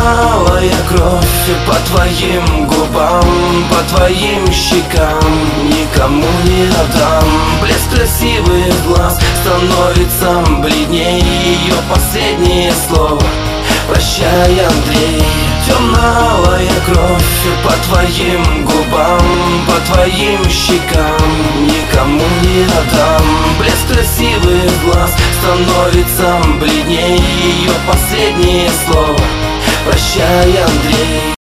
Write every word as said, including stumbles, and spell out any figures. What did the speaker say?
Темно-алая кровь по твоим губам, по твоим щекам никому не отдам. Блеск красивых глаз становится бледней, ее последнее слово «Прощай, Андрей». Темно-алая кровь по твоим губам, по твоим щекам никому не отдам. Блеск красивых глаз становится бледней, ее последнее слово «Прощай, Андрей».